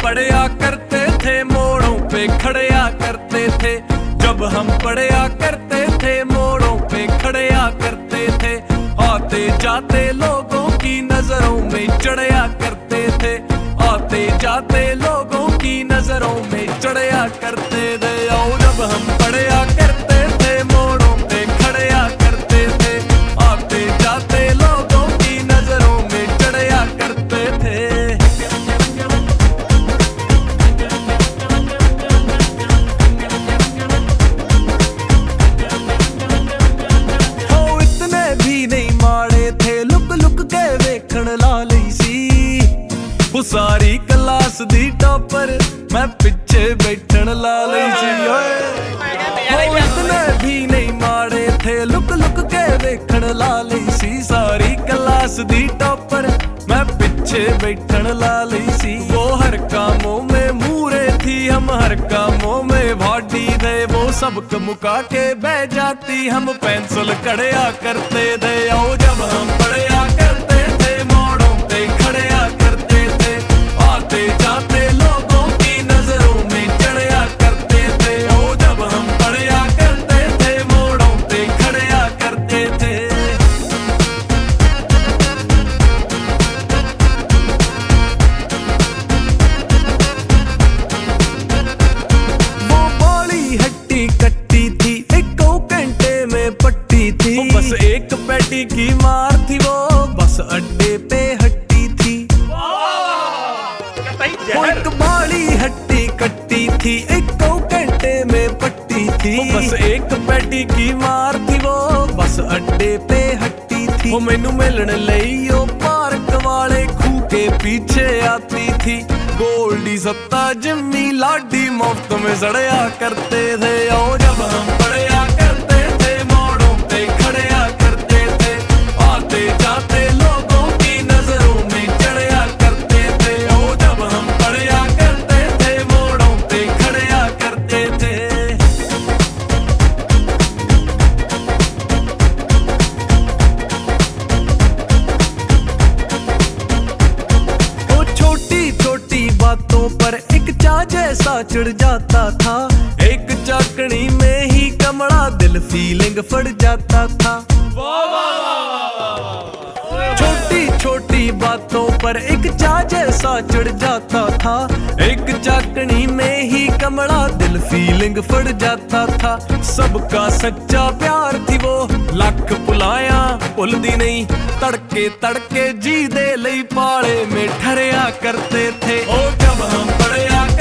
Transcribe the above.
पढ़या करते थे मोड़ों पे खड़या करते थे, जब हम पढ़या करते थे मोड़ों पे खड़या करते थे, आते जाते लोगों की नजरों में चढ़या करते थे, आते जाते लोगों की नजरों में चढ़या करते थे। और जब हम पढ़या करते थे मोड़ों पे खड़या करते थे, आते जाते लोगों की नजरों में चढ़या करते थे। वो सारी क्लास दी टॉपर मैं पिछे बैठन ला लई सी। वो इतने भी नहीं माड़े थे, लुक लुक के देखन ला लई सी। सारी क्लास दी टॉपर मैं पिछे बैठन ला लई सी। वो हर कामों में मूरे थी, हम हर कामों में भाटी थे। वो सबक मुका के बह जाती, हम पेंसिल कड़या करते थे। और जब हम पढ़या करते थे मोड़ों पे खड़या करते थे, आते जाते लोगों की नजरों में चढ़या करते थे। ओ जब हम पढ़या करते थे मोड़ों पे खड़या करते थे। वो बड़ी हट्टी कट्टी थी, एक घंटे में पट्टी थी। वो बस एक पैटी की मार थी, वो बस अड्डे पे हट्टी थी। वो एक बाड़ी हट्टी कट्टी थी, एक घंटे में पट्टी थी। वो बस एक पैटी की मार थी, वो बस अड्डे पे हट्टी थी। वो मैनू मिलन लई ओ पार्क वाले खूह के पीछे आती थी। गोल्डी सत्ता जिम्मी लाडी मुफ्त में सड़या करते थे। और जब हम पढ़या करते थे मोड़ों पे खड़या करते थे, आते जाते लोगों की नजरों में चढ़या करते थे। और जब हम पढ़या करते थे मोड़ों पे खड़या करते थे। वो छोटी छोटी बातों पर एक चा जैसा चिढ़ जाता था, एक चाकनी में ही कमड़ा दिल फीलिंग फड़ जाता था। छोटी छोटी बातों पर एक चा जैसा चढ़ जाता था, एक चाकनी में ही कमड़ा दिल फीलिंग फड़ जाता था। सबका सच्चा प्यार थी वो, लख पुलाया भुलदी नहीं। तड़के तड़के जी दे लई पाले में ठहरया करते थे। ओ जब हम पढ़या